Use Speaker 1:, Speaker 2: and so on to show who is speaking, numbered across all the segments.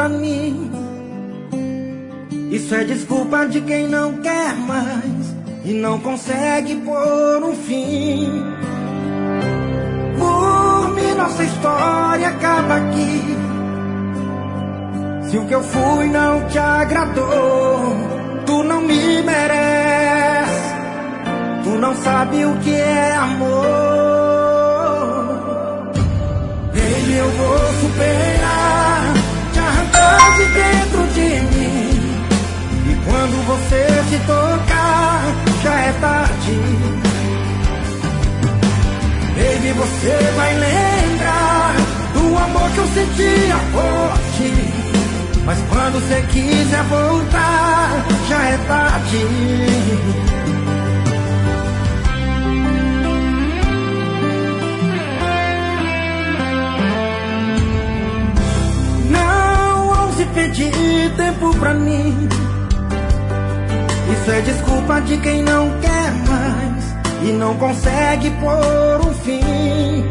Speaker 1: pra mim. Isso é desculpa de quem não quer mais e não consegue pôr um fim. Por mim nossa história acaba aqui. Se o que eu fui não te agradou, tu não me merece. Tu não sabe o que é amor. Baby, eu vou superar, te arrancar de dentro de mim. E quando você se tocar, já é tarde. Baby, você vai lembrar do amor que eu sentia por ti. Mas quando você quiser voltar, já é tarde. Não ouse pedir tempo pra mim. Isso é desculpa de quem não quer mais e não consegue pôr um fim.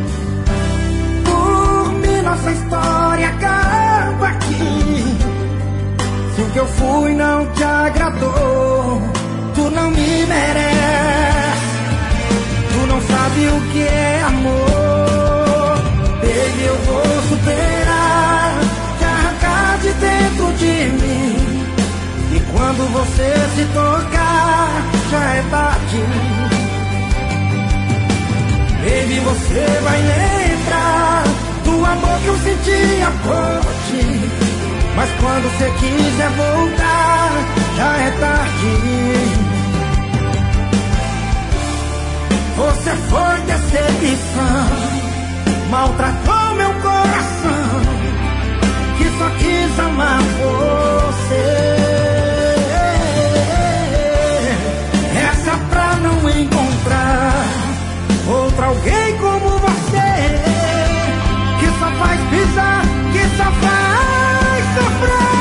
Speaker 1: Por mim nossa história acaba aqui. Se o que eu fui não te agradou, tu não me merece. Tu não sabe o que é amor. Baby, eu vou superar, te arrancar de dentro de mim. E quando você se tocar, já é tarde. Baby, você vai lembrar do amor que eu sentia por ti. Mas quando você quiser voltar, já é tarde. Você foi decepção, maltratou meu coração, que só quis amar você. Essa pra não encontrar outra alguém como você, que só faz pisar, que só faz sofrer.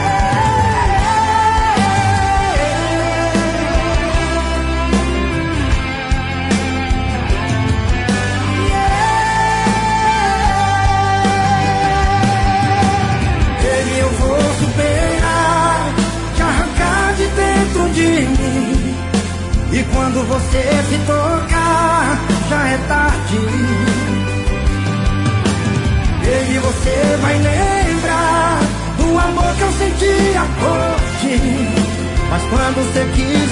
Speaker 1: Baby, eu vou superar, te arrancar de dentro de mim. E quando você se tocar, já é tarde. Baby, você vai lembrar do amor que eu sentia por ti. Mas quando você quiser